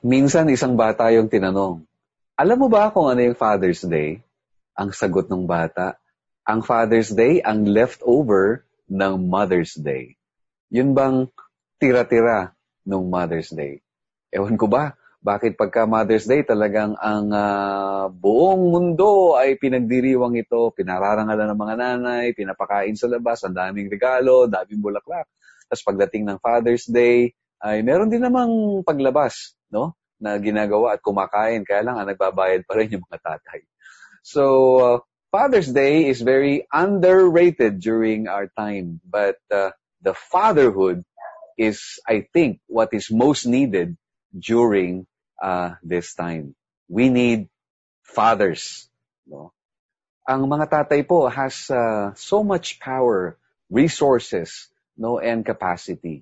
Minsan isang bata yung tinanong, alam mo ba kung ano yung Father's Day? Ang sagot ng bata, ang Father's Day ang leftover ng Mother's Day. Yun bang tira-tira ng Mother's Day? Ewan ko ba, bakit pagka Mother's Day talagang ang buong mundo ay pinagdiriwang ito, pinararangalan ng mga nanay, pinapakain sa labas, ang daming regalo, daming bulaklak. Tapos pagdating ng Father's Day, ay meron din namang paglabas, no? Na ginagawa at kumakain. Kaya lang, nagbabayad pa rin yung mga tatay. So, Father's Day is very underrated during our time. But the fatherhood is, I think, what is most needed during this time. We need fathers. No? Ang mga tatay po has so much power, resources, no, and capacity.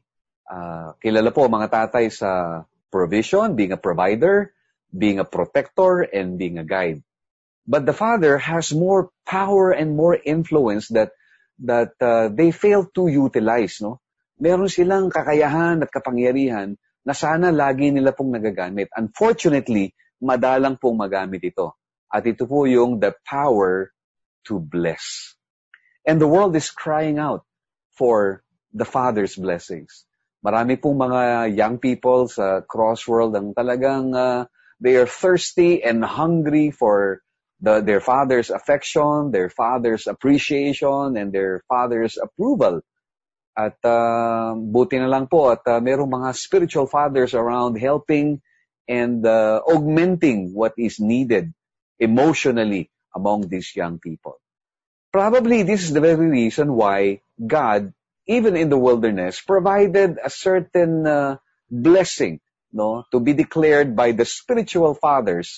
Kilala po mga tatay sa provision, being a provider, being a protector, and being a guide. But the father has more power and more influence that they fail to utilize. No? Meron silang kakayahan at kapangyarihan na sana lagi nila pong nagagamit. Unfortunately, madalang pong magamit ito. At ito po yung the power to bless. And the world is crying out for the Father's blessings. Marami pong mga young people sa crossworld ang talagang they are thirsty and hungry for their father's affection, their father's appreciation, and their father's approval. At buti na lang po at merong mga spiritual fathers around helping and augmenting what is needed emotionally among these young people. Probably this is the very reason why God, even in the wilderness, provided a certain blessing, no, to be declared by the spiritual fathers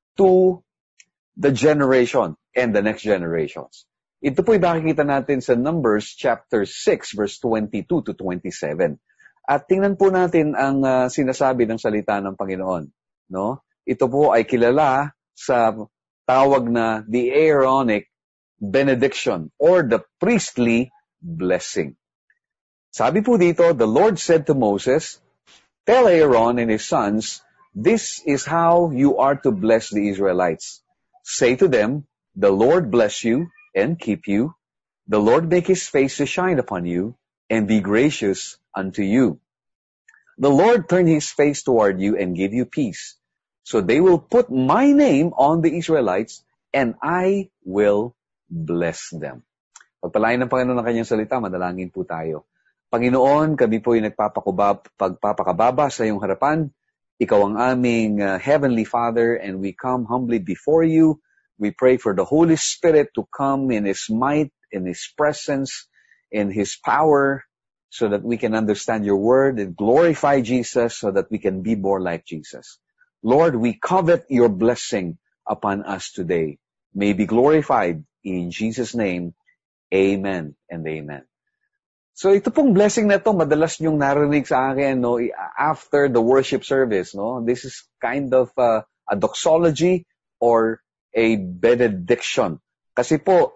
to the generation and the next generations. Ito po'y makikita natin sa Numbers chapter 6, verse 22 to 27. At tingnan po natin ang sinasabi ng salita ng Panginoon. No? Ito po ay kilala sa tawag na the Aaronic benediction or the priestly blessing. Sabi po dito, the Lord said to Moses, tell Aaron and his sons, this is how you are to bless the Israelites. Say to them, the Lord bless you and keep you. The Lord make his face to shine upon you and be gracious unto you. The Lord turn his face toward you and give you peace. So they will put my name on the Israelites and I will bless them. Pagpalain ng Panginoon ng kanyang salita, madalangin po tayo. Panginoon, kami po ay pagpapakababa sa iyong harapan. Ikaw ang aming Heavenly Father and we come humbly before you. We pray for the Holy Spirit to come in His might, in His presence, in His power, so that we can understand your word and glorify Jesus so that we can be more like Jesus. Lord, we covet your blessing upon us today. May be glorified in Jesus' name. Amen and amen. So ito pong blessing na ito, madalas niyong narinig sa akin, no, after the worship service. No? This is kind of a doxology or a benediction. Kasi po,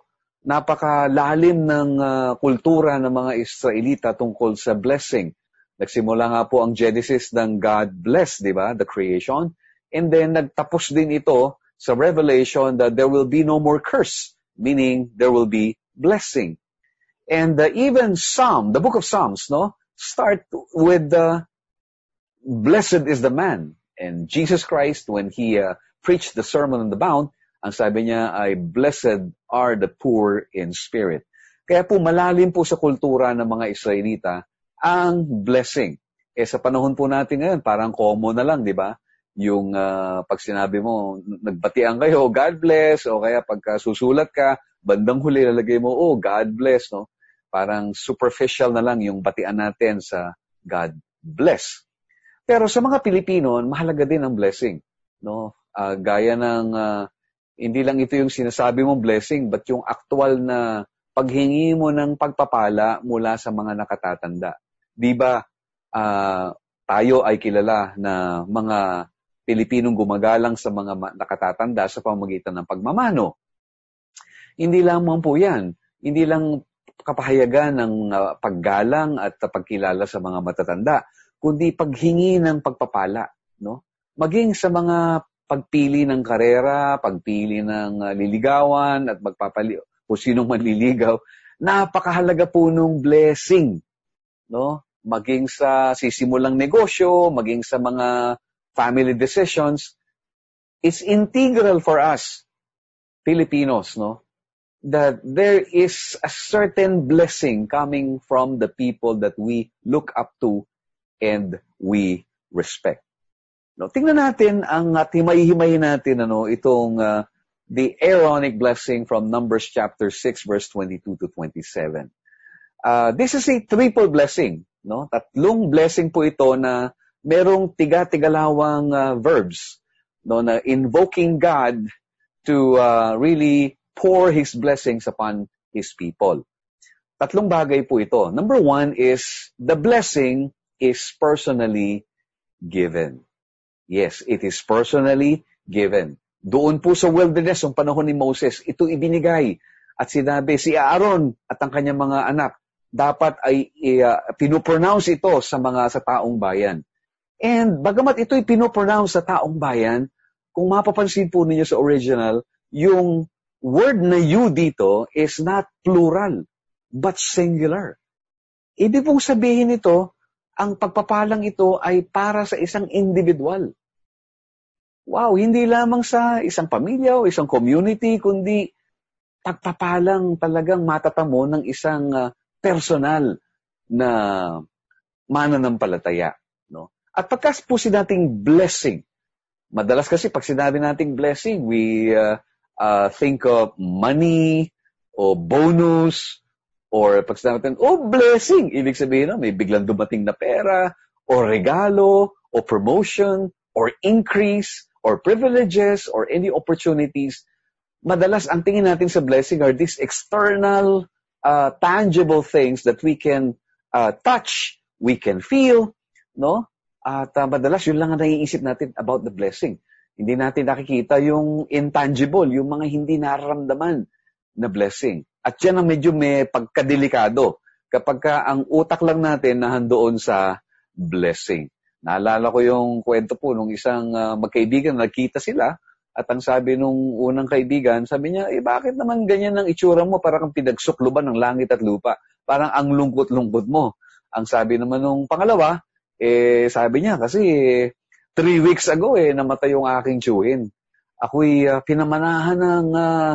napakalalim ng kultura ng mga Israelita tungkol sa blessing. Nagsimula nga po ang Genesis ng God bless, di ba? The creation. And then nagtapos din ito sa Revelation that there will be no more curse, meaning there will be blessing. And even the book of Psalms, no, start with blessed is the man. And Jesus Christ, when he preached the Sermon on the Mount, ang sabi niya ay, blessed are the poor in spirit. Kaya po malalim po sa kultura ng mga Israelita ang blessing. Sa panahon po natin ngayon, parang common na lang, di ba? Yung pag sinabi mo, nagbatian kayo, God bless, o kaya pagka susulat ka, bandang huli lalagay mo, oh, God bless, no? Parang superficial na lang yung batian natin sa God bless. Pero sa mga Pilipino, mahalaga din ang blessing, no? Gaya ng hindi lang ito yung sinasabi mong blessing, but yung actual na paghingi mo ng pagpapala mula sa mga nakatatanda. Di ba tayo ay kilala na mga Pilipinong gumagalang sa mga nakatatanda sa pamamagitan ng pagmamano. Hindi lamang po yan. Hindi lang kapahayagan ng paggalang at pagkilala sa mga matatanda, kundi paghingi ng pagpapala. No? maging sa mga pagpili ng karera, pagpili ng liligawan, at kung sinong manliligaw, napakahalaga po nung blessing, no? Maging sa sisimulang negosyo, maging sa mga family decisions, it's integral for us, Filipinos, no? That there is a certain blessing coming from the people that we look up to and we respect. No, tingnan natin ang himay-himayin natin itong the Aaronic blessing from Numbers chapter 6 verse 22 to 27. This is a triple blessing, no? Tatlong blessing po ito na merong tiga-tigalawang verbs, no, na invoking God to really pour His blessings upon His people. Tatlong bagay po ito. Number one is, the blessing is personally given. Yes, it is personally given. Doon po sa wilderness, ang panahon ni Moses, ito ibinigay. At sinabi, si Aaron at ang kanyang mga anak, dapat ay pinopronounce ito sa taong bayan. And bagamat ito'y pinopronounce sa taong bayan, kung mapapansin po ninyo sa original, yung word na you dito is not plural, but singular. Ibig pong sabihin ito, ang pagpapalang ito ay para sa isang individual. Wow, hindi lamang sa isang pamilya o isang community, kundi pagpapalang talagang matatamo ng isang personal na mananampalataya. No? At pagkas po sinating blessing, madalas kasi pag sinabi nating blessing, we think of money o bonus, or pag sinabi natin, blessing, ibig sabihin may biglang dumating na pera, o regalo, o promotion, or increase, or privileges, or any opportunities. Madalas ang tingin natin sa blessing are these external, tangible things that we can touch, we can feel, no? At madalas yun lang ang naiisip natin about the blessing. Hindi natin nakikita yung intangible, yung mga hindi nararamdaman na blessing. At yan ang medyo may pagkadelikado kapag ang utak lang natin nahandoon sa blessing. Naalala ko yung kwento po nung isang magkaibigan, nagkita sila, at ang sabi nung unang kaibigan, sabi niya, bakit naman ganyan ang itsura mo? Parang kang pinagsukluban ng langit at lupa. Parang ang lungkot-lungkot mo. Ang sabi naman nung pangalawa, sabi niya, kasi 3 weeks ago namatay yung aking tiyuhin. Ako'y pinamanahan ng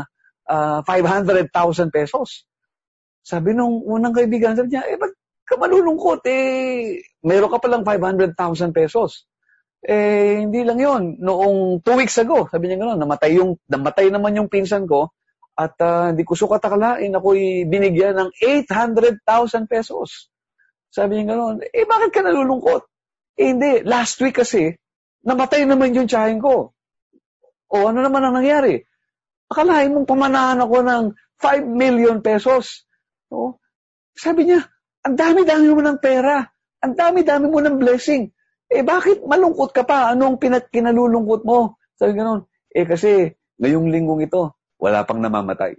500,000 pesos. Sabi nung unang kaibigan, sabi niya, ba't ka malulungkot? Meron ka palang 500,000 pesos. Hindi lang yon. Noong 2 weeks ago, sabi niya gano'n, namatay naman yung pinsan ko, at hindi ko sukat akalain, ako'y binigyan ng 800,000 pesos. Sabi niya gano'n, bakit ka nalulungkot? Hindi, last week kasi, namatay naman yung tiyahin ko. O ano naman ang nangyari? Akalain mong pamanahan ako ng 5 million pesos. No? Sabi niya, ang dami-dami mo ng pera. Ang dami-dami mo ng blessing. Bakit malungkot ka pa? Anong kinalulungkot mo? Sabi gano'n, kasi ngayong linggong ito, wala pang namamatay.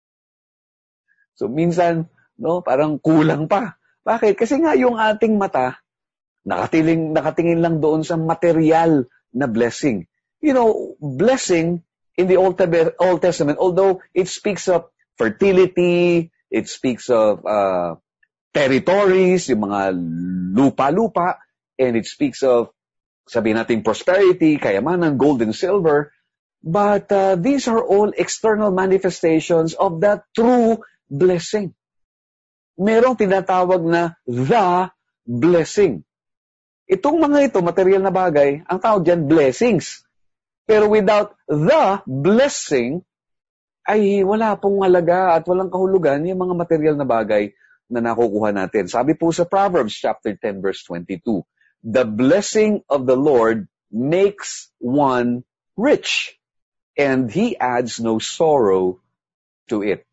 So minsan, no, parang kulang pa. Bakit? Kasi nga yung ating mata, nakatingin lang doon sa material na blessing. You know, blessing in the Old Testament, although it speaks of fertility, it speaks of territories, yung mga lupa-lupa, and it speaks of, sabihin natin, prosperity, kayamanan, gold and silver, but these are all external manifestations of that true blessing. Merong tinatawag na the blessing. Itong mga ito, material na bagay, ang tawag dyan, blessings. Pero without the blessing, ay wala pong halaga at walang kahulugan yung mga material na bagay na nakukuha natin. Sabi po sa Proverbs chapter 10 verse 22, the blessing of the Lord makes one rich, and He adds no sorrow to it.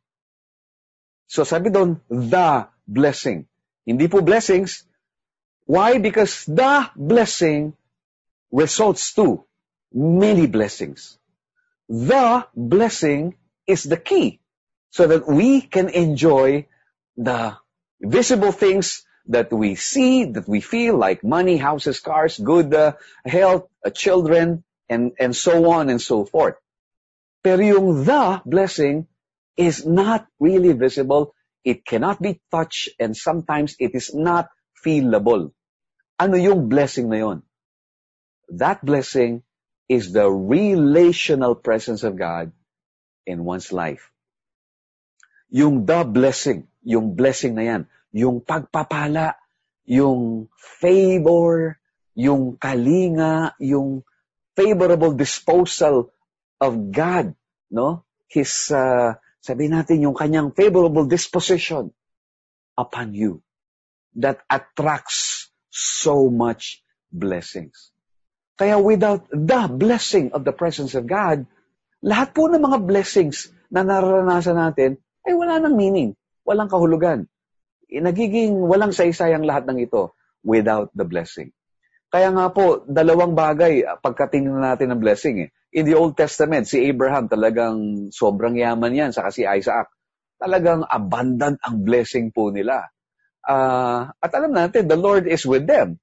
So sabi doon, the blessing. Hindi po blessings. Why? Because the blessing results to many blessings. The blessing is the key so that we can enjoy the visible things that we see, that we feel, like money, houses, cars, good health, children, and so on and so forth. Pero yung the blessing is not really visible. It cannot be touched, and sometimes it is not feelable. Ano yung blessing na yon? That blessing is the relational presence of God in one's life. Yung the blessing, yung blessing na yan, yung pagpapala, yung favor, yung kalinga, yung favorable disposal of God, no? His, sabihin natin, yung kanyang favorable disposition upon you that attracts so much blessings. Kaya without the blessing of the presence of God, lahat po ng mga blessings na nararanasan natin ay wala nang meaning, walang kahulugan. Nagiging walang saysayang lahat ng ito without the blessing. Kaya nga po, dalawang bagay pagkatingin natin ng blessing. In the Old Testament, si Abraham talagang sobrang yaman yan, saka si Isaac. Talagang abundant ang blessing po nila. At alam natin, the Lord is with them.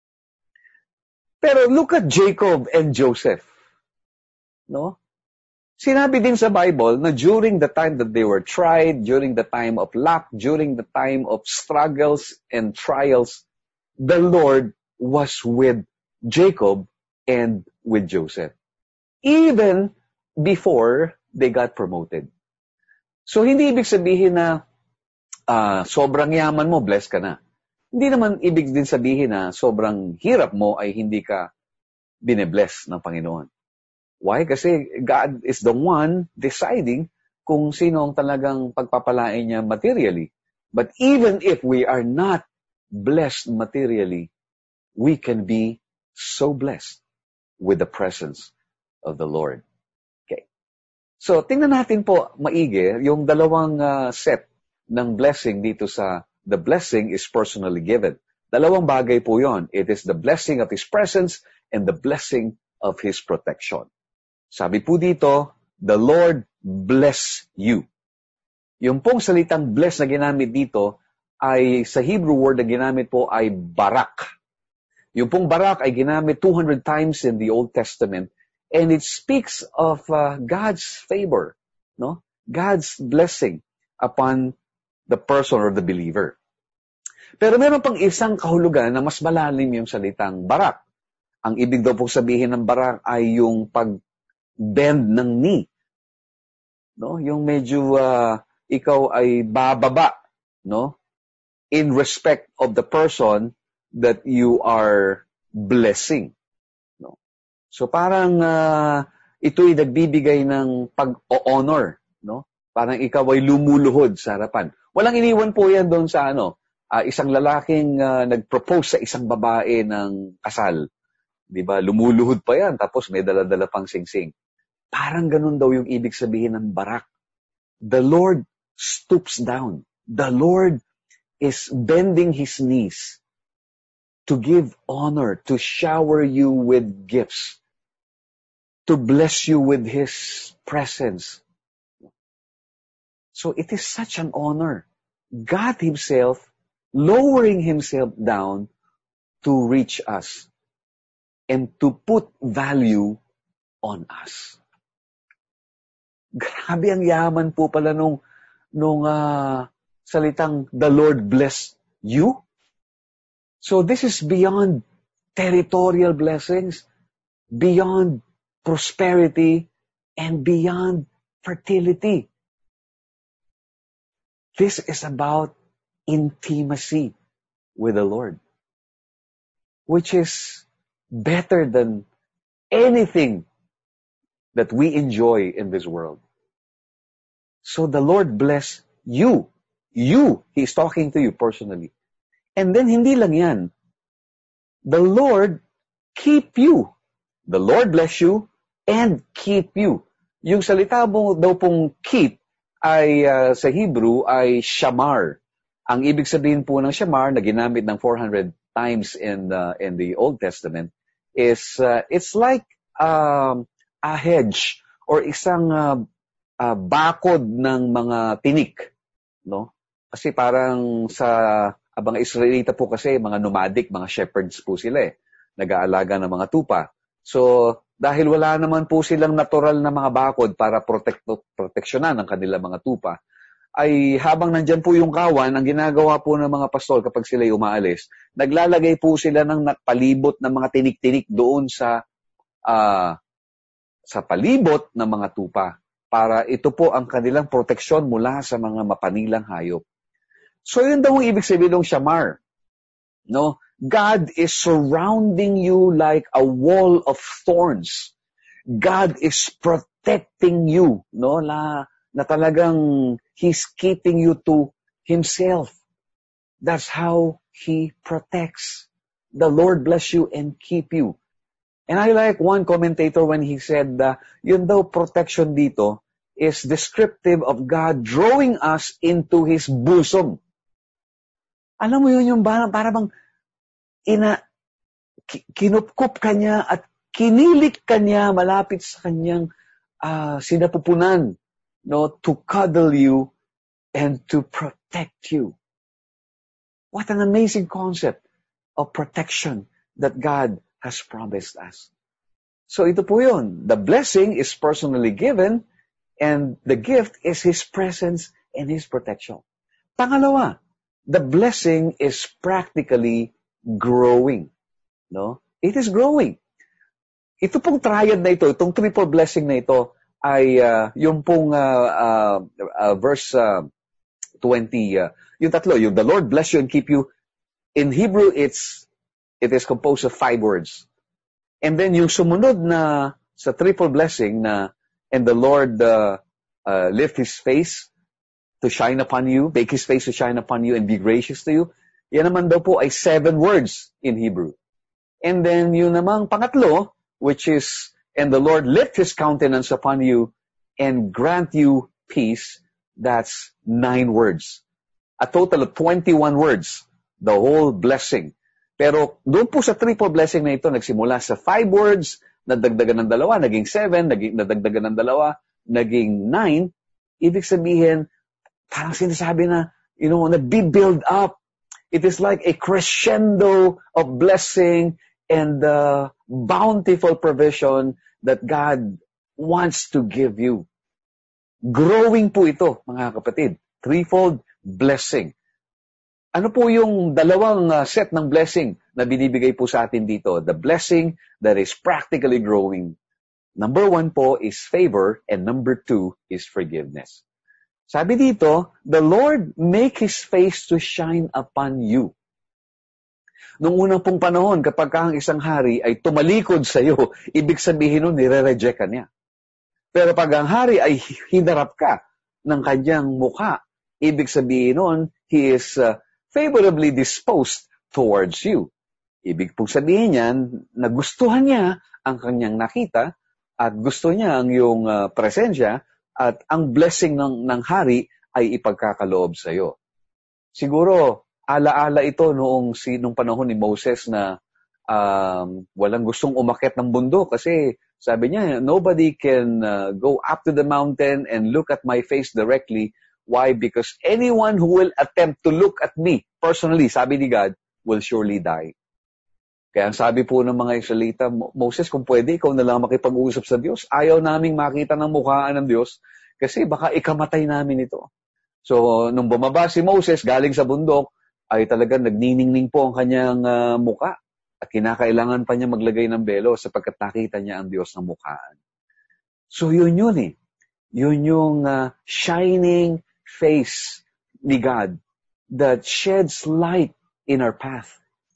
Pero look at Jacob and Joseph. No? Sinabi din sa Bible na during the time that they were tried, during the time of lack, during the time of struggles and trials, the Lord was with Jacob and with Joseph. Even before they got promoted. So hindi ibig sabihin na sobrang yaman mo, blessed ka na. Hindi naman ibig din sabihin na sobrang hirap mo ay hindi ka bine-bless ng Panginoon. Why? Kasi God is the one deciding kung sino ang talagang pagpapalain niya materially. But even if we are not blessed materially, we can be so blessed with the presence of the Lord. Okay. So, tingnan natin po maigi yung dalawang set ng blessing dito sa the blessing is personally given. Dalawang bagay po yon. It is the blessing of His presence and the blessing of His protection. Sabi po dito, the Lord bless you. Yung pong salitang bless na ginamit dito ay sa Hebrew word na ginamit po ay barak. Yung pong barak ay ginamit 200 times in the Old Testament and it speaks of God's favor, no? God's blessing upon the person or the believer. Pero meron pang isang kahulugan na mas malalim yung salitang barak. Ang ibig daw pong sabihin ng barak ay yung pag-bend ng knee. No? Yung medyo ikaw ay bababa, no? In respect of the person that you are blessing. No? So parang ito'y nagbibigay ng pag-honor, no? Parang ikaw ay lumuluhod sa harapan. Walang iniwan po yan doon sa isang lalaking nag-propose sa isang babae ng kasal. Di ba? Lumuluhod pa yan, tapos may dala-dala pang singsing. Parang ganun daw yung ibig sabihin ng barak. The Lord stoops down. The Lord is bending His knees to give honor, to shower you with gifts, to bless you with His presence. So it is such an honor. God Himself lowering Himself down to reach us and to put value on us. Grabe ang yaman po pala nung salitang the Lord bless you. So this is beyond territorial blessings, beyond prosperity, and beyond fertility. This is about intimacy with the Lord, which is better than anything that we enjoy in this world. So the Lord bless you. You, He's talking to you personally. And then hindi lang yan. The Lord keep you. The Lord bless you and keep you. Yung salita mo daw pong keep ay sa Hebrew ay shamar. Ang ibig sabihin po ng shamar na ginamit ng 400 times in the Old Testament is it's like a hedge or isang bakod ng mga tinik, no? Kasi parang sa Ang mga Israelita po kasi, mga nomadic, mga shepherds po sila nag-aalaga ng mga tupa. So, dahil wala naman po silang natural na mga bakod para proteksyonan ang kanilang mga tupa, ay habang nandyan po yung kawan, ang ginagawa po ng mga pastol kapag sila'y umaalis, naglalagay po sila ng palibot ng mga tinik-tinik doon sa palibot ng mga tupa para ito po ang kanilang proteksyon mula sa mga mapanilang hayop. So yun daw ang ibig sabihin ng shamar. No? God is surrounding you like a wall of thorns. God is protecting you, no? Na talagang He's keeping you to Himself. That's how He protects. The Lord bless you and keep you. And I like one commentator when he said, yun daw protection dito is descriptive of God drawing us into His bosom. Alam mo yun yung para bang kinupkup ka niya at kinilik ka niya malapit sa kanyang sinapupunan, no, to cuddle you and to protect you. What an amazing concept of protection that God has promised us. So ito po yun. The blessing is personally given and the gift is His presence and His protection. Pangalawa, the blessing is practically growing. No? It is growing. Ito pong triad na ito, itong triple blessing na ito, ay yung pong verse 20, yung tatlo, yung the Lord bless you and keep you. In Hebrew, it is composed of 5 words. And then yung sumunod na sa triple blessing na, and the Lord lift His face to shine upon you, make His face to shine upon you and be gracious to you. Yan naman daw po ay 7 words in Hebrew. And then yung namang pangatlo, which is, and the Lord lift His countenance upon you and grant you peace, that's 9 words. A total of 21 words, the whole blessing. Pero doon po sa triple blessing na ito, nagsimula sa 5 words, nadagdagan ng 2, naging 7, nadagdagan ng 2, naging 9. Ibig sabihin, parang sinasabi na, nag-build up. It is like a crescendo of blessing and bountiful provision that God wants to give you. Growing po ito, mga kapatid. Threefold blessing. Ano po yung dalawang set ng blessing na binibigay po sa atin dito? The blessing that is practically growing. Number 1 po is favor and number 2 is forgiveness. Sabi dito, the Lord make His face to shine upon you. Nung unang pong panahon, kapag ang isang hari ay tumalikod sa iyo, ibig sabihin nun, nire-reject ka niya. Pero pag ang hari ay hinarap ka ng kanyang mukha, ibig sabihin nun, he is favorably disposed towards you. Ibig pong sabihin niyan, nagustuhan niya ang kanyang nakita at gusto niya ang iyong presensya at ang blessing ng hari ay ipagkakaloob sa iyo. Siguro, ala-ala ito nung panahon ni Moses na walang gustong umakyat ng bundok kasi sabi niya, nobody can go up to the mountain and look at my face directly. Why? Because anyone who will attempt to look at me personally, sabi ni God, will surely die. Kaya ang sabi po ng mga Israelita, Moses, kung pwede, ikaw na lang makipag-uusap sa Diyos. Ayaw naming makita ng mukhaan ng Diyos kasi baka ikamatay namin ito. So, nung bumaba si Moses galing sa bundok, ay talagang nagniningning po ang kanyang muka at kinakailangan pa niya maglagay ng belo sapagkat nakita niya ang Diyos ng mukhaan. So, yun eh. Yun yung shining face ni God that sheds light in our path,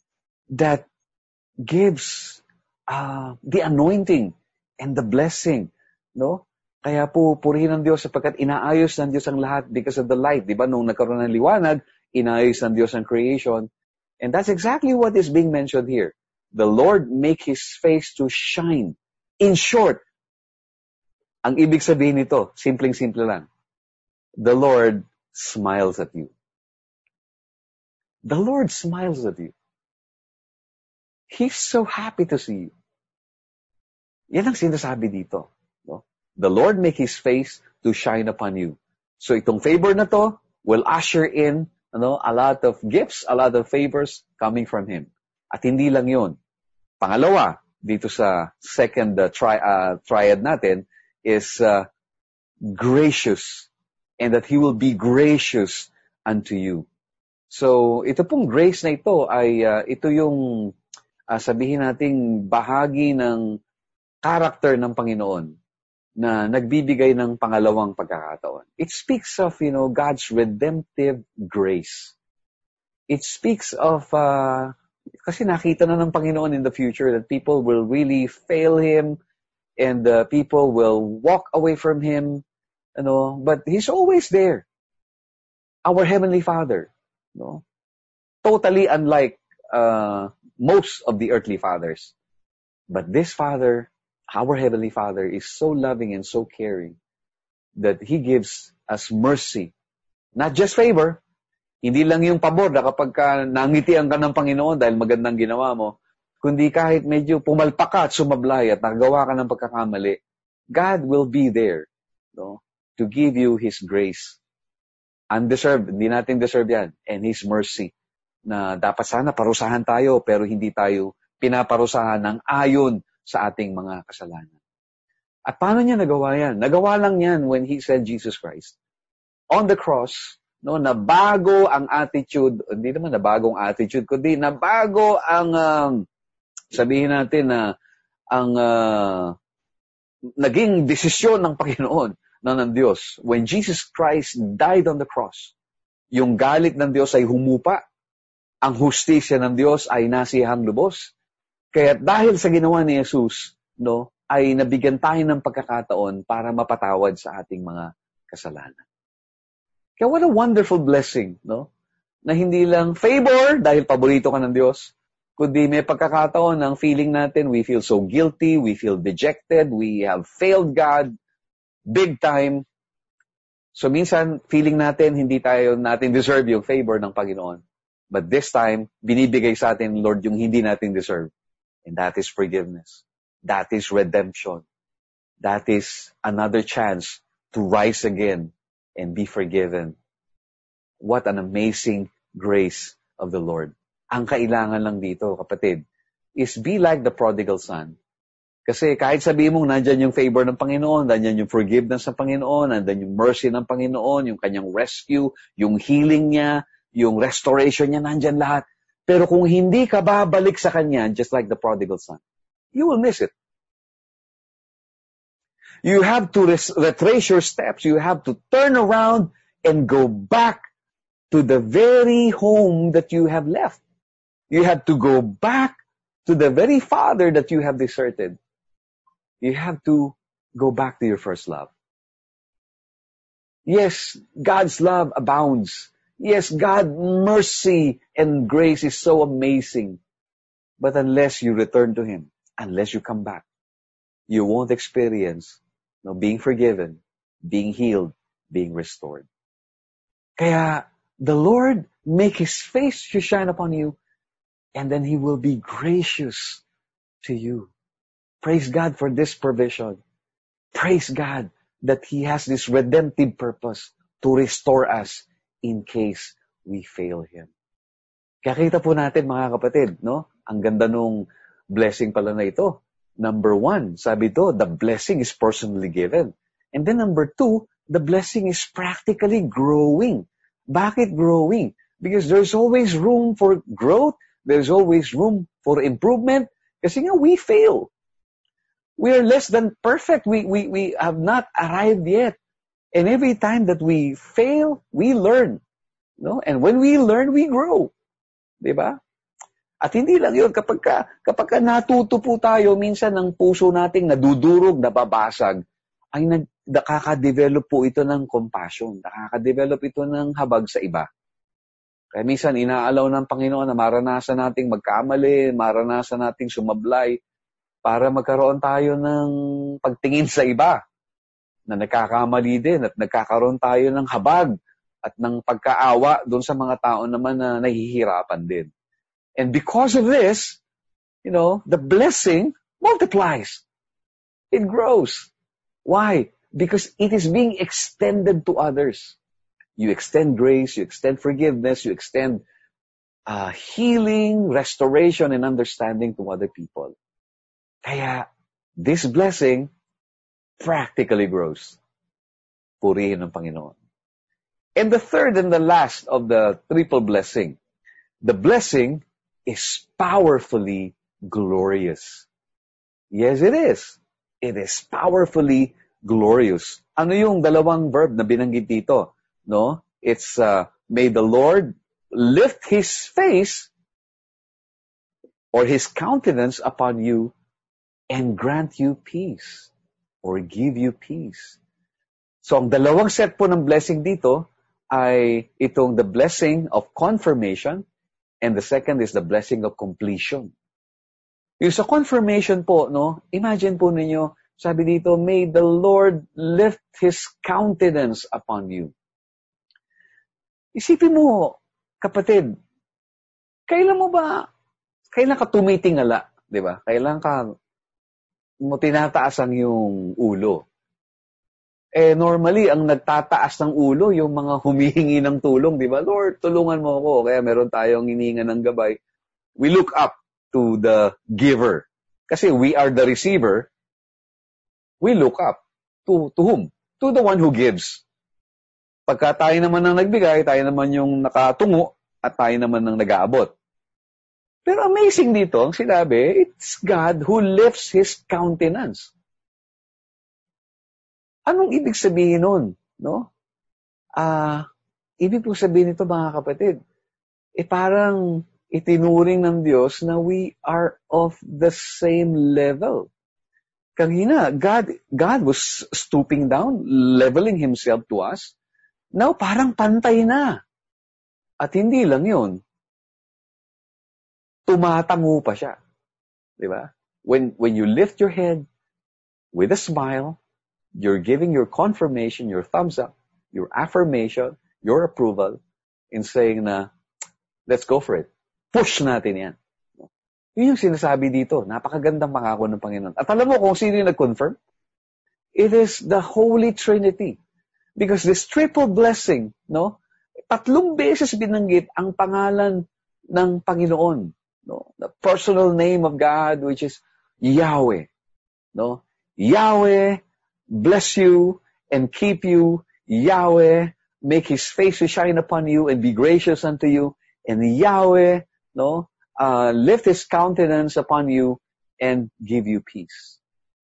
that gives the anointing and the blessing, no? Kaya po, purihin ng Diyos sapagkat inaayos ng Diyos ang lahat because of the light. Di ba? Nung nagkaroon ng liwanag, inaayos ng Diyos ang creation. And that's exactly what is being mentioned here. The Lord make His face to shine. In short, ang ibig sabihin nito, simpleng-simple lang. The Lord smiles at you. The Lord smiles at you. He's so happy to see you. Yan ang sinasabi dito. No? The Lord make His face to shine upon you. So itong favor na to will usher in a lot of gifts, a lot of favors coming from Him. At hindi lang yun. Pangalawa, dito sa second triad natin, is gracious. And that He will be gracious unto you. So, ito pong grace na ito ay, ito yung, sabihin nating bahagi ng character ng Panginoon na nagbibigay ng pangalawang pagkakataon. It speaks of, God's redemptive grace. It speaks of, kasi nakita na ng Panginoon in the future that people will really fail Him and people will walk away from Him, but He's always there. Our Heavenly Father, totally unlike most of the earthly fathers. But this Father, our Heavenly Father, is so loving and so caring that He gives us mercy. Not just favor. Hindi lang yung pabor na kapag nangitian ka ng Panginoon dahil magandang ginawa mo, kundi kahit medyo pumalpak ka at sumablay at nagawa ka ng pagkakamali, God will be there to give you His grace. Undeserved, hindi natin deserve yan. And His mercy, na dapat sana parusahan tayo, pero hindi tayo pinaparusahan ng ayon sa ating mga kasalanan. At paano niya nagawa yan? Nagawa lang yan when He sent Jesus Christ. On the cross, nabago ang attitude, hindi naman nabagong attitude, kundi nabago ang, sabihin natin na, ang naging desisyon ng Panginoon, ng Diyos. When Jesus Christ died on the cross, yung galit ng Diyos ay humupa, ang hustisya ng Diyos ay nasihang lubos. Kaya dahil sa ginawa ni Jesus, ay nabigyan tayo ng pagkakataon para mapatawad sa ating mga kasalanan. Kaya what a wonderful blessing, na hindi lang favor dahil paborito ka ng Diyos, kundi may pagkakataon ng feeling natin, we feel so guilty, we feel dejected, we have failed God big time. So minsan, feeling natin, hindi natin deserve yung favor ng Panginoon. But this time, binibigay sa atin, Lord, yung hindi natin deserve. And that is forgiveness. That is redemption. That is another chance to rise again and be forgiven. What an amazing grace of the Lord. Ang kailangan lang dito, kapatid, is be like the prodigal son. Kasi kahit sabihin mong nandyan yung favor ng Panginoon, nandyan yung forgiveness ng Panginoon, nandyan yung mercy ng Panginoon, yung kanyang rescue, yung healing niya, yung restoration niya, nandyan lahat. Pero kung hindi ka babalik sa Kanya, just like the prodigal son, you will miss it. You have to retrace your steps. You have to turn around and go back to the very home that you have left. You have to go back to the very Father that you have deserted. You have to go back to your first love. Yes, God's love abounds. Yes, God's mercy and grace is so amazing. But unless you return to Him, unless you come back, you won't experience being forgiven, being healed, being restored. Kaya the Lord make His face to shine upon you, and then He will be gracious to you. Praise God for this provision. Praise God that He has this redemptive purpose to restore us in case we fail Him. Kaya kita po natin, mga kapatid, ang ganda nung blessing pala na ito. Number 1, sabi ito, the blessing is personally given. And then number 2, the blessing is practically growing. Bakit growing? Because there's always room for growth. There's always room for improvement. Kasi nga, we fail. We are less than perfect. We have not arrived yet. And every time that we fail, we learn. And when we learn, we grow. Diba? At hindi lang yun, kapag natuto po tayo, minsan ng puso nating nadudurog, nababasag, ay nakaka-develop po ito ng compassion. Nakaka-develop ito ng habag sa iba. Kaya minsan, inaalaw ng Panginoon na maranasan nating magkamali, maranasan nating sumablay, para magkaroon tayo ng pagtingin sa iba na nagkakamali din at nagkakaroon tayo ng habag at ng pagkaawa doon sa mga tao naman na nahihirapan din. And because of this, the blessing multiplies. It grows. Why? Because it is being extended to others. You extend grace, you extend forgiveness, you extend healing, restoration, and understanding to other people. Kaya, this blessing practically grows. Purihin ng Panginoon. And the third and the last of the triple blessing, the blessing is powerfully glorious. Yes, it is. It is powerfully glorious. Ano yung dalawang verb na binanggit dito? No? It's, may the Lord lift His face or His countenance upon you and grant you peace or give you peace. So, ang dalawang set po ng blessing dito ay itong the blessing of confirmation and the second is the blessing of completion. Yung sa confirmation po, no, imagine po ninyo, sabi dito, may the Lord lift His countenance upon you. Isipin mo, kapatid, kailan ka tumitingala, di ba? Kailan ka mo tinataasan yung ulo? Normally, ang nagtataas ng ulo, yung mga humihingi ng tulong, di ba? Lord, tulungan mo ako. Kaya meron tayong hininga ng gabay. We look up to the giver. Kasi we are the receiver. We look up. To whom? To the one who gives. Pagka tayo naman ang nagbigay, tayo naman yung nakatungo, at tayo naman ang nag-aabot. Pero amazing dito, ang sinabi, it's God who lifts His countenance. Anong ibig sabihin nun? No? Ibig po sabihin nito mga kapatid, parang itinuring ng Diyos na we are of the same level. Kanina, God was stooping down, leveling Himself to us. Now, parang pantay na. At hindi lang yun. Tumatango pa siya. Diba? When you lift your head with a smile, you're giving your confirmation, your thumbs up, your affirmation, your approval in saying na, let's go for it. Push natin yan. Yun yung sinasabi dito. Napakagandang pangako ng Panginoon. At alam mo kung sino yung nag-confirm? It is the Holy Trinity. Because this triple blessing, no? 3 beses binanggit ang pangalan ng Panginoon. No? The personal name of God, which is Yahweh. No? Yahweh, bless you and keep you. Yahweh, make His face to shine upon you and be gracious unto you. And Yahweh, no, lift His countenance upon you and give you peace.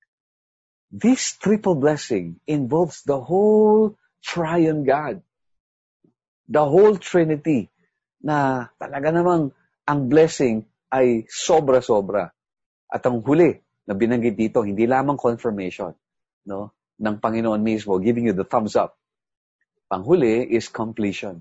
This triple blessing involves the whole triune God. The whole Trinity na talaga namang ang blessing ay sobra-sobra. At ang huli na binanggit dito, hindi lamang confirmation, no, ng Panginoon mismo, giving you the thumbs up. Panghuli is completion.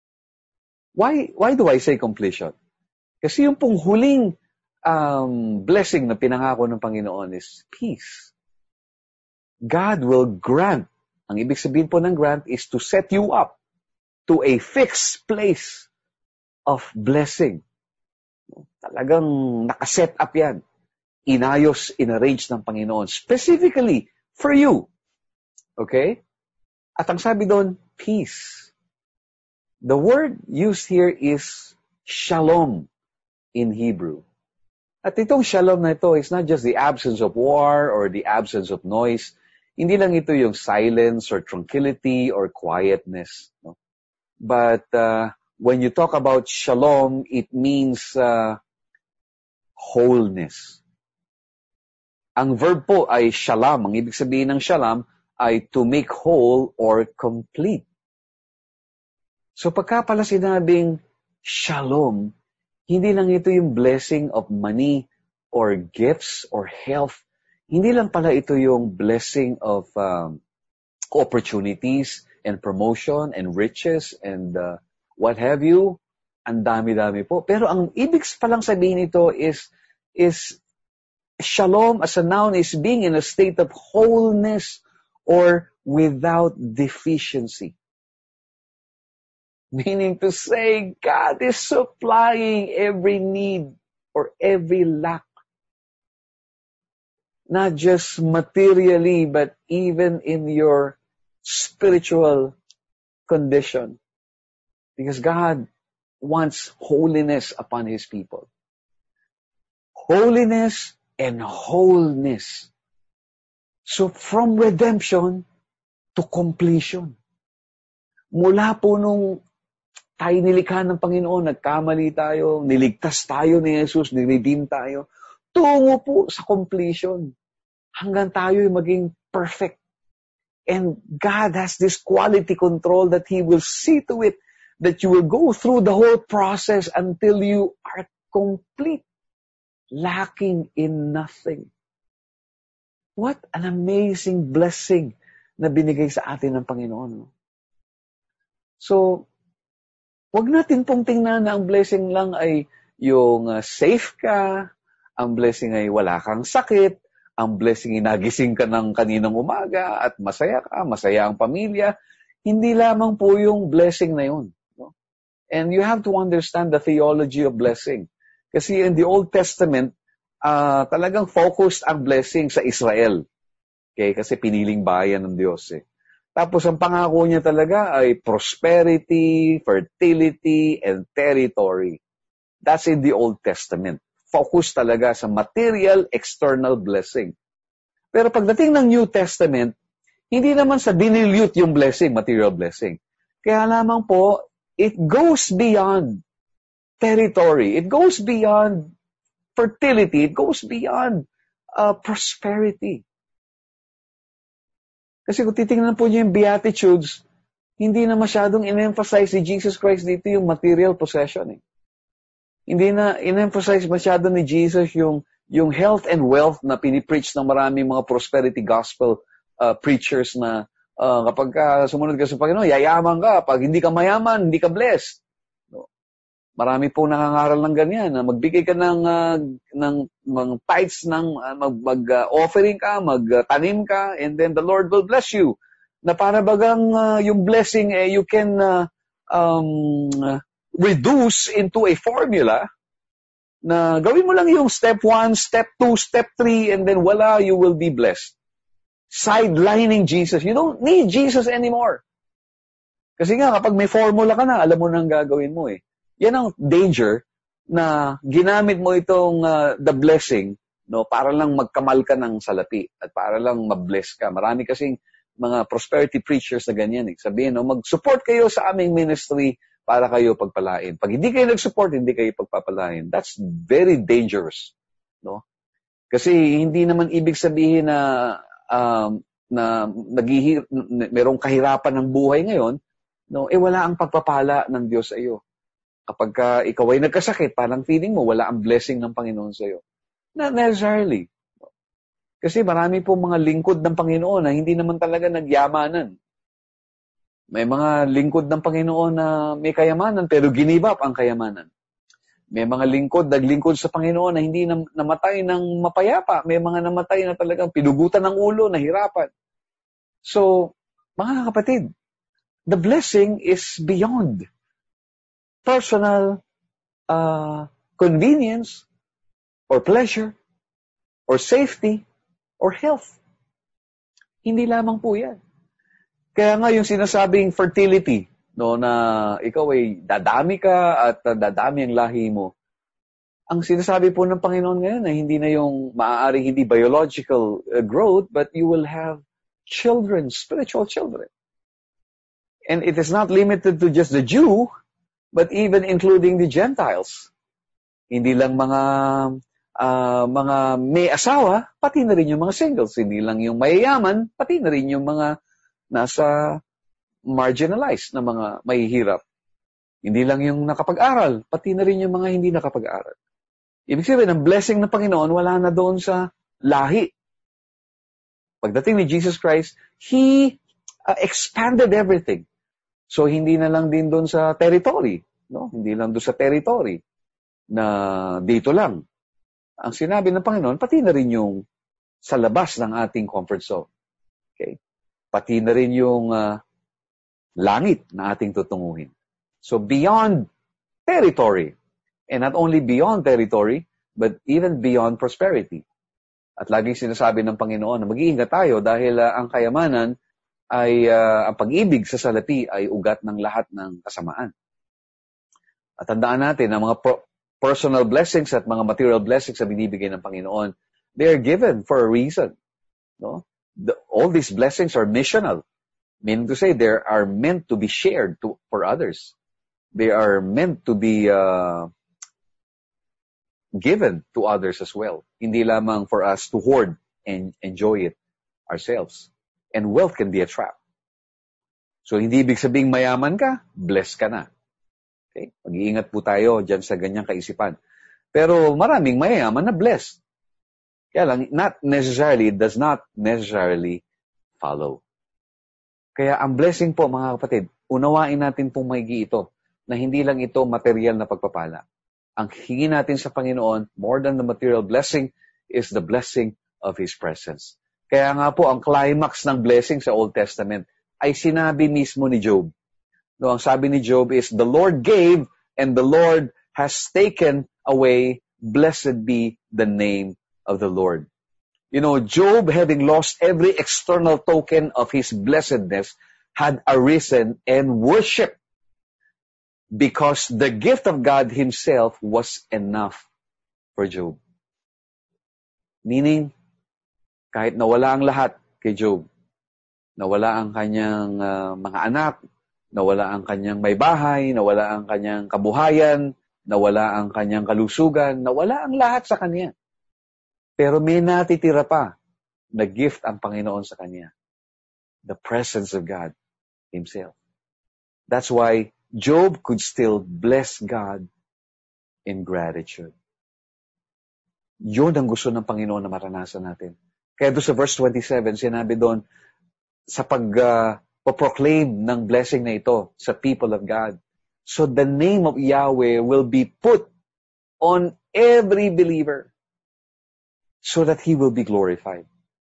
Why do I say completion? Kasi yung pong huling blessing na pinangako ng Panginoon is peace. God will grant. Ang ibig sabihin po ng grant is to set you up to a fixed place of blessing. Talagang nakaset up yan. Inayos, inarrange ng Panginoon. Specifically for you. Okay? At ang sabi doon, peace. The word used here is shalom in Hebrew. At itong shalom na ito is not just the absence of war or the absence of noise. Hindi lang ito yung silence or tranquility or quietness. No? But when you talk about shalom, it means wholeness. Ang verb po ay shalom. Ang ibig sabihin ng shalom ay to make whole or complete. So pagka pala sinabing shalom, hindi lang ito yung blessing of money or gifts or health. Hindi lang pala ito yung blessing of opportunities and promotion and riches and what have you. Ang dami-dami po. Pero ang ibig palang sabihin nito is shalom as a noun is being in a state of wholeness or without deficiency. Meaning to say, God is supplying every need or every lack. Not just materially, but even in your spiritual condition. Because God wants holiness upon His people. Holiness and wholeness. So from redemption to completion. Mula po nung tayo nilikha ng Panginoon, nagkamali tayo, niligtas tayo ni Jesus, niredeem tayo, tungo po sa completion. Hanggang tayo maging perfect. And God has this quality control that He will see to it that you will go through the whole process until you are complete, lacking in nothing. What an amazing blessing na binigay sa atin ng Panginoon. So, wag natin pong tingnan na ang blessing lang ay yung safe ka, ang blessing ay wala kang sakit, ang blessing ay nagising ka ng kaninang umaga at masaya ka, masaya ang pamilya. Hindi lamang po yung blessing na yun. No? And you have to understand the theology of blessing. Kasi in the Old Testament, talagang focused ang blessing sa Israel. Okay? Kasi piniling bayan ng Diyos. Tapos ang pangako niya talaga ay prosperity, fertility, and territory. That's in the Old Testament. Focus talaga sa material, external blessing. Pero pagdating ng New Testament, hindi naman sa dinilute yung blessing, material blessing. Kaya lamang po, it goes beyond territory. It goes beyond fertility. It goes beyond prosperity. Kasi kung titingnan po niyo yung Beatitudes, hindi na masyadong in-emphasize ni Jesus Christ dito yung material possession. Hindi na in-emphasize masyado ni Jesus yung health and wealth na pinipreach ng maraming mga prosperity gospel preachers na kapag sumunod ka sa Panginoon, yayaman ka. Pag hindi ka mayaman, hindi ka blessed. No? Marami po nangangaral ng ganyan na magbigay ka ng tithes, mag-offering ka, magtanim ka, and then the Lord will bless you. Na para bagang yung blessing you can reduce into a formula na gawin mo lang yung step 1, step 2, step 3, and then voila, you will be blessed. Sidelining Jesus. You don't need Jesus anymore. Kasi nga, kapag may formula ka na, alam mo nang gagawin mo . Yan ang danger na ginamit mo itong the blessing, no, para lang magkamal ka ng salapi at para lang mabless ka. Marami kasing mga prosperity preachers na ganyan. Sabihin, no, mag-support kayo sa aming ministry para kayo pagpalain. Pag hindi kayo nag-support, hindi kayo pagpapalain. That's very dangerous. No? Kasi hindi naman ibig sabihin na merong kahirapan ng buhay ngayon, no, wala ang pagpapala ng Diyos sa iyo. Kapag ikaw ay nagkasakit, parang feeling mo, wala ang blessing ng Panginoon sa iyo. Not necessarily. Kasi marami po mga lingkod ng Panginoon na hindi naman talaga nagyamanan. May mga lingkod ng Panginoon na may kayamanan pero give up ang kayamanan. May mga naglingkod sa Panginoon na hindi namatay ng mapayapa. May mga namatay na talagang pinugutan ng ulo, nahirapan. So, mga kapatid, the blessing is beyond personal convenience or pleasure or safety or health. Hindi lamang po yan. Kaya nga yung sinasabing fertility, no, na ikaw ay dadami ka at dadami ang lahi mo. Ang sinasabi po ng Panginoon ngayon ay hindi na yung maaaring hindi biological growth, but you will have children, spiritual children. And it is not limited to just the Jew, but even including the Gentiles. Hindi lang mga may asawa, pati na rin yung mga singles. Hindi lang yung mayayaman, pati na rin yung mga nasa marginalized na mga mahihirap. Hindi lang yung nakapag-aral, pati na rin yung mga hindi nakapag-aral. Ibig sabihin, ang blessing ng Panginoon wala na doon sa lahi. Pagdating ni Jesus Christ, He expanded everything. So, hindi na lang din doon sa territory. No? Hindi lang doon sa territory na dito lang. Ang sinabi ng Panginoon, pati na rin yung sa labas ng ating comfort zone. Okay? Pati na rin yung langit na ating tutunguhin. So, beyond territory. And not only beyond territory, but even beyond prosperity. At laging sinasabi ng Panginoon na mag-iingat tayo dahil ang kayamanan ay ang pag-ibig sa salapi ay ugat ng lahat ng kasamaan. At tandaan natin na mga personal blessings at mga material blessings na binibigay ng Panginoon, they are given for a reason. No? All these blessings are missional. Meaning to say, they are meant to be shared for others. They are meant to be given to others as well. Hindi lamang for us to hoard and enjoy it ourselves. And wealth can be a trap. So, hindi ibig sabing mayaman ka, blessed ka na. Okay? Mag-iingat po tayo dyan sa ganyang kaisipan. Pero maraming mayaman na blessed. Kaya lang, it does not necessarily follow. Kaya ang blessing po, mga kapatid, unawain natin pong maigi ito, na hindi lang ito material na pagpapala. Ang hingi natin sa Panginoon, more than the material blessing, is the blessing of His presence. Kaya nga po, ang climax ng blessing sa Old Testament ay sinabi mismo ni Job. No, ang sabi ni Job is, the Lord gave and the Lord has taken away. Blessed be the name of the Lord. You know, Job, having lost every external token of his blessedness, had arisen and worshiped because the gift of God Himself was enough for Job. Meaning, kahit nawala ang lahat kay Job, nawala ang kanyang mga anak, nawala ang kanyang may bahay, nawala ang kanyang kabuhayan, nawala ang kanyang kalusugan, nawala ang lahat sa kanya. Pero may natitira pa na gift ang Panginoon sa kanya. The presence of God Himself. That's why Job could still bless God in gratitude. Yun ang gusto ng Panginoon na maranasan natin. Kaya doon sa verse 27, sinabi doon, sa pag-proclaim ng blessing na ito sa people of God. So the name of Yahweh will be put on every believer so that He will be glorified.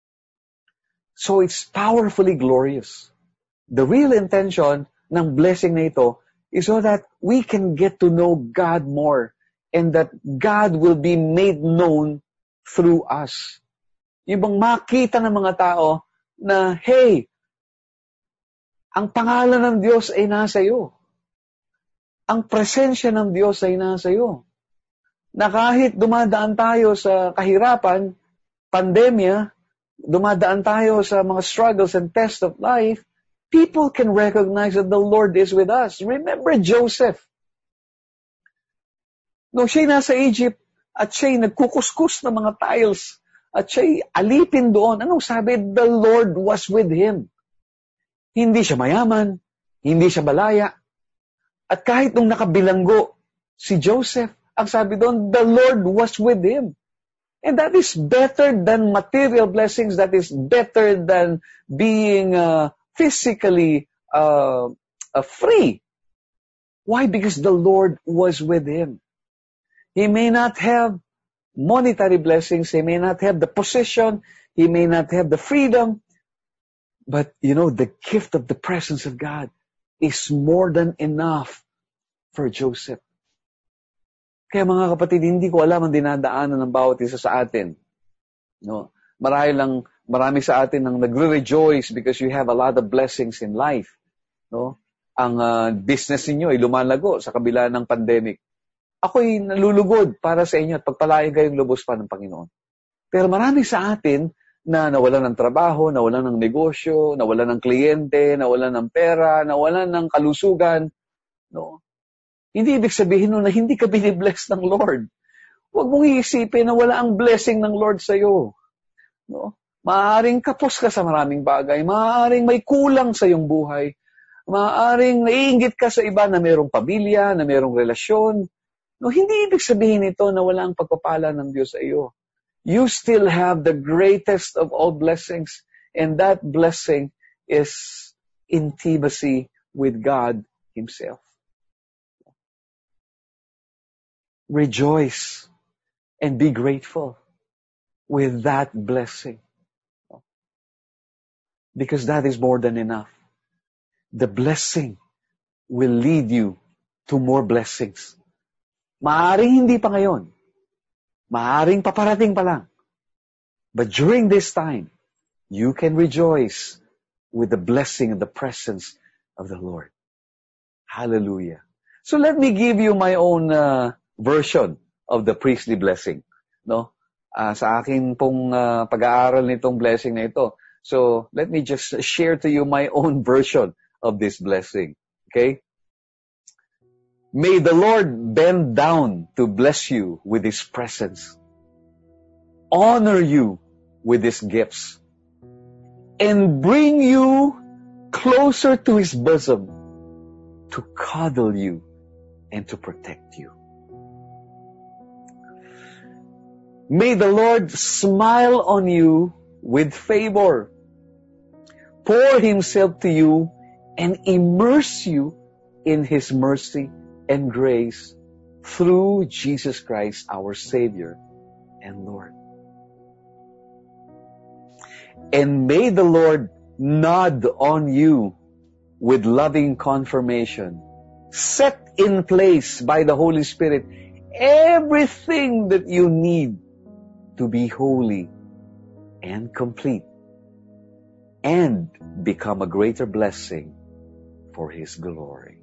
So it's powerfully glorious. The real intention ng blessing na ito is so that we can get to know God more and that God will be made known through us. Yung bang makita ng mga tao na, hey, ang pangalan ng Diyos ay nasa iyo. Ang presensya ng Diyos ay nasa iyo. Na kahit dumadaan tayo sa kahirapan, pandemya, dumadaan tayo sa mga struggles and tests of life, people can recognize that the Lord is with us. Remember Joseph. Nung siya'y nasa Egypt at siya'y nagkukuskus ng mga tiles at siya'y alipin doon, anong sabi? The Lord was with him. Hindi siya mayaman, hindi siya balaya. At kahit nung nakabilanggo si Joseph, ang sabi doon, the Lord was with him. And that is better than material blessings. That is better than being physically free. Why? Because the Lord was with him. He may not have monetary blessings. He may not have the position. He may not have the freedom. But, you know, the gift of the presence of God is more than enough for Joseph. Kaya mga kapatid, hindi ko alam ang dinadaanan ng bawat isa sa atin. No? Marami sa atin ang nagre-rejoice because you have a lot of blessings in life. No? Ang business niyo ay lumalago sa kabila ng pandemic. Ako'y nalulugod para sa inyo at pagpalain kayong lubos pa ng Panginoon. Pero marami sa atin na nawalan ng trabaho, nawalan ng negosyo, nawalan ng kliyente, nawalan ng pera, nawalan ng kalusugan. No? Hindi ibig sabihin na hindi ka binibless ng Lord. Huwag mong iisipin na wala ang blessing ng Lord sa iyo. No? Maaaring kapos ka sa maraming bagay, maaaring may kulang sa iyong buhay, maaaring naiinggit ka sa iba na mayroong pamilya, na mayroong relasyon. No, hindi ibig sabihin ito na wala ang pagpapala ng Diyos sa iyo. You still have the greatest of all blessings, and that blessing is intimacy with God Himself. Rejoice and be grateful with that blessing. Because that is more than enough. The blessing will lead you to more blessings. Maaring hindi pa ngayon. Maaring paparating pa lang. But during this time, you can rejoice with the blessing and the presence of the Lord. Hallelujah. So let me give you my own version of the priestly blessing. No? Sa akin pong pag-aaral nitong blessing na ito. So let me just share to you my own version of this blessing. Okay? May the Lord bend down to bless you with His presence, honor you with His gifts, and bring you closer to His bosom to cuddle you and to protect you. May the Lord smile on you with favor, pour Himself to you, and immerse you in His mercy and grace through Jesus Christ, our Savior and Lord. And may the Lord nod on you with loving confirmation, set in place by the Holy Spirit everything that you need to be holy and complete and become a greater blessing for His glory.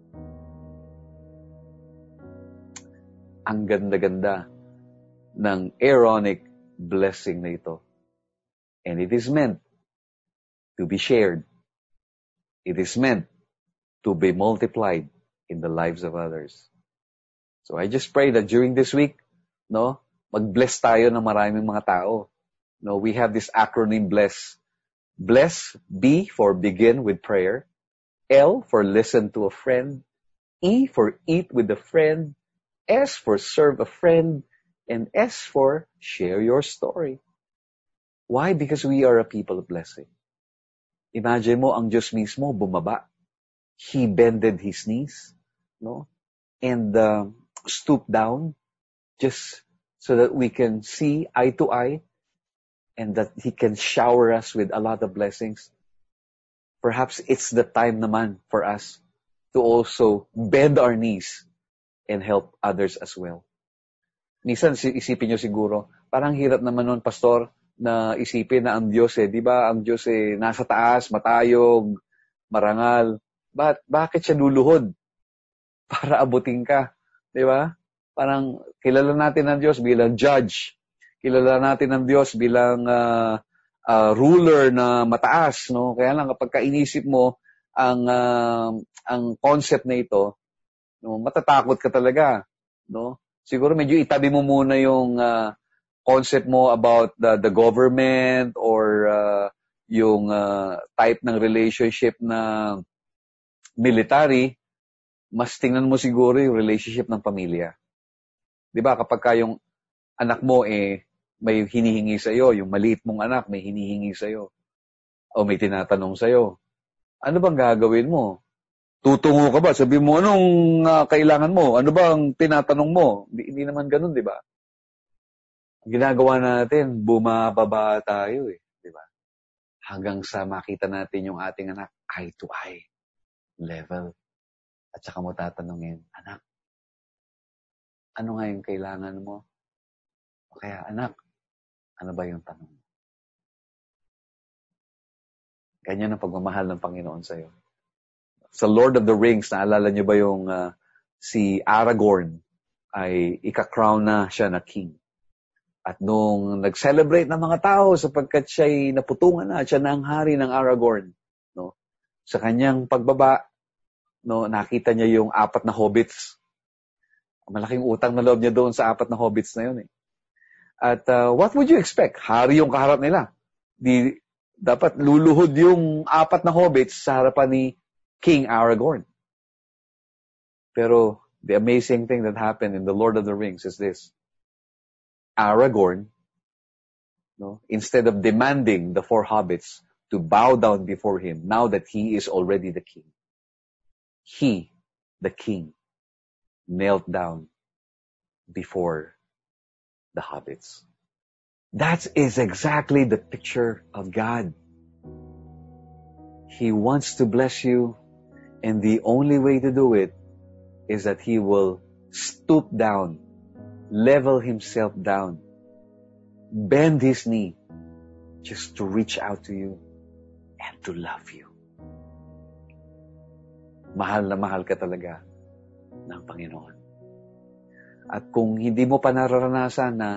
Ang ganda-ganda ng Aaronic blessing na ito. And it is meant to be shared. It is meant to be multiplied in the lives of others. So I just pray that during this week, no, mag-bless tayo ng maraming mga tao. No, we have this acronym BLESS. BLESS, B for begin with prayer, L for listen to a friend, E for eat with a friend, S for serve a friend, and S for share your story. Why? Because we are a people of blessing. Imagine mo, ang Diyos mismo bumaba. He bended His knees, no? And stooped down just so that we can see eye to eye and that He can shower us with a lot of blessings. Perhaps it's the time naman for us to also bend our knees and help others as well. Minsan, isipin nyo siguro, parang hirap naman nun, Pastor, na isipin na ang Diyos di ba? Ang Diyos nasa taas, matayog, marangal. Bakit siya luluhod? Para abutin ka. Di ba? Parang kilala natin ang Diyos bilang judge. Kilala natin ang Diyos bilang ruler na mataas. No? Kaya lang kapag inisip mo ang concept na ito, no, matatakot ka talaga. No? Siguro medyo itabi mo muna yung concept mo about the government or yung type ng relationship na military, mas tingnan mo siguro yung relationship ng pamilya. Di ba? Kapag yung anak mo may hinihingi sa'yo, yung maliit mong anak may hinihingi sa'yo, o may tinatanong sa'yo, ano bang gagawin mo? Tutungo ka ba? Sabi mo, anong kailangan mo? Ano bang tinatanong mo? Hindi naman ganun, di ba? Ang ginagawa natin, bumababa tayo di ba? Hanggang sa makita natin yung ating anak eye to eye level. At saka mo tatanungin, anak, ano nga yung kailangan mo? O kaya, anak, ano ba yung tanong mo? Ganyan ang pagmamahal ng Panginoon sa'yo. Sa Lord of the Rings, naalala niyo ba yung si Aragorn ay ika-crown na siya na king. At nung nag-celebrate ng mga tao sapagkat siya'y naputungan na, siya na ang hari ng Aragorn. No? Sa kanyang pagbaba, no, nakita niya yung 4 na hobbits. Malaking utang na loob niya doon sa 4 na hobbits na yun At what would you expect? Hari yung kaharap nila. Dapat luluhod yung 4 na hobbits sa harapan ni King Aragorn. Pero the amazing thing that happened in the Lord of the Rings is this. Aragorn, no, instead of demanding the 4 hobbits to bow down before him, now that he is already the king, he, the king, knelt down before the hobbits. That is exactly the picture of God. He wants to bless you, and the only way to do it is that He will stoop down, level Himself down, bend His knee, just to reach out to you and to love you. Mahal na mahal ka talaga ng Panginoon. At kung hindi mo pa nararanasan na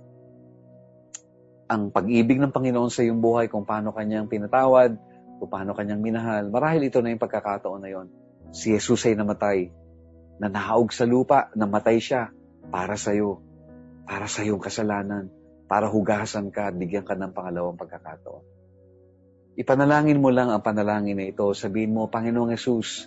ang pag-ibig ng Panginoon sa iyong buhay, kung paano kanyang pinatawad, kung paano kanyang minahal, marahil ito na yung pagkakataon na yon. Si Jesus ay namatay, nanahaog sa lupa, namatay siya para sa iyo, para sa iyong kasalanan, para hugasan ka at bigyan ka ng pangalawang pagkakataon. Ipanalangin mo lang ang panalangin na ito. Sabihin mo, Panginoong Jesus,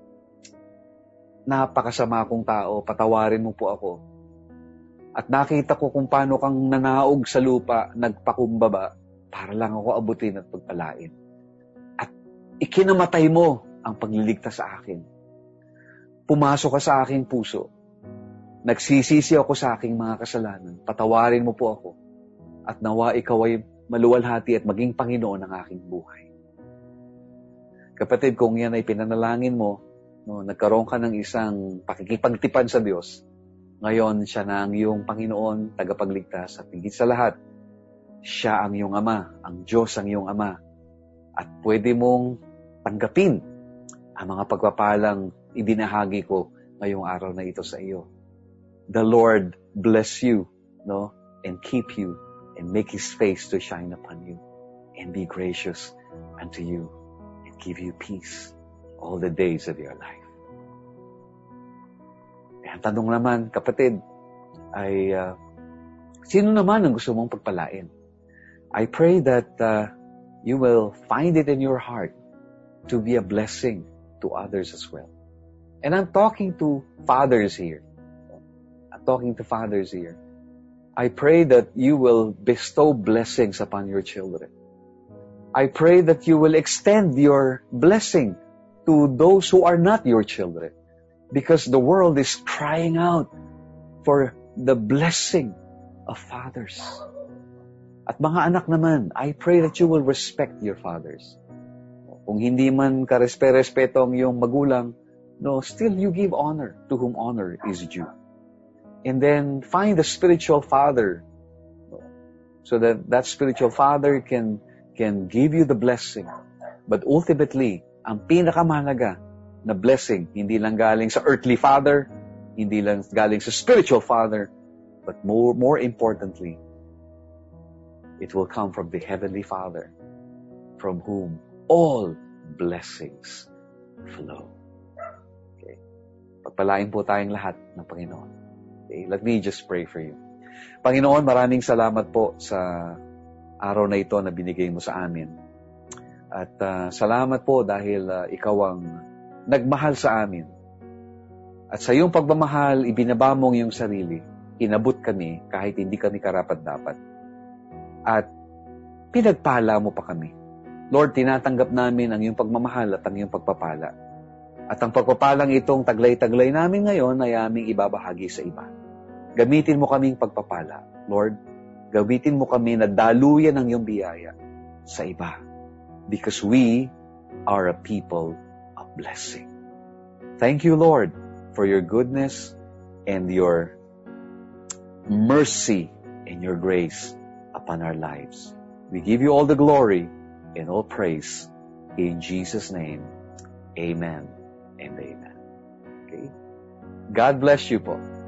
napakasama akong tao, patawarin mo po ako. At nakita ko kung paano kang nanaog sa lupa, nagpakumbaba, para lang ako abutin at pagpalain. At ikinamatay mo ang pagliligtas sa akin. Pumasok ka sa aking puso. Nagsisisi ako sa aking mga kasalanan. Patawarin mo po ako. At nawa ikaw ay maluwalhati at maging Panginoon ng aking buhay. Kapatid, kung yan ay pinanalangin mo, nagkaroon ka ng isang pakikipagtipan sa Diyos, ngayon siya na ang iyong Panginoon, tagapagligtas, at higit sa lahat, siya ang iyong Ama, ang Diyos ang iyong Ama. At pwede mong tanggapin ang mga pagpapalang ibinahagi ko ngayong araw na ito sa iyo. The Lord bless you, and keep you, and make His face to shine upon you, and be gracious unto you, and give you peace all the days of your life. Ang tanong naman, kapatid, ay sino naman ang gusto mong pagpalain? I pray that you will find it in your heart to be a blessing to others as well. And I'm talking to fathers here. I pray that you will bestow blessings upon your children. I pray that you will extend your blessing to those who are not your children. Because the world is crying out for the blessing of fathers. At mga anak naman, I pray that you will respect your fathers. Kung hindi man karespeto ang iyong magulang, still you give honor to whom honor is due. And then find a spiritual father, so that that spiritual father can give you the blessing. But ultimately, ang pinakamahalaga na blessing, hindi lang galing sa earthly father, hindi lang galing sa spiritual father, but more importantly, it will come from the Heavenly Father, from whom all blessings flow. Okay. Pagpalain po tayong lahat ng Panginoon. Okay. Let me just pray for you. Panginoon, maraming salamat po sa araw na ito na binigay mo sa amin. At salamat po dahil ikaw ang nagmahal sa amin. At sa iyong pagmamahal, ibinaba mong iyong sarili. Inabot kami kahit hindi kami karapat-dapat. At pinagpala mo pa kami. Lord, tinatanggap namin ang iyong pagmamahal at ang iyong pagpapala. At ang pagpapalang itong taglay-taglay namin ngayon ay aming ibabahagi sa iba. Gamitin mo kaming pagpapala. Lord, gamitin mo kami na daluyan ng iyong biyaya sa iba. Because we are a people of blessing. Thank you, Lord, for your goodness and your mercy and your grace upon our lives. We give you all the glory and all praise in Jesus' name. Amen and amen. Okay? God bless you po.